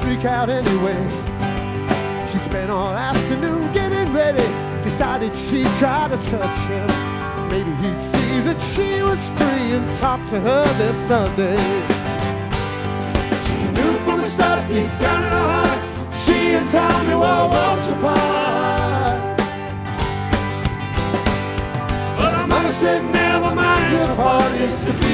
sneak out anyway. She spent all afternoon getting ready, decided she'd try to touch him. Maybe he'd see that she was free and talk to her this Sunday. She knew from the start, deep down in her heart, she and Tommy were worlds apart. But her mother said, never mind, your part is to be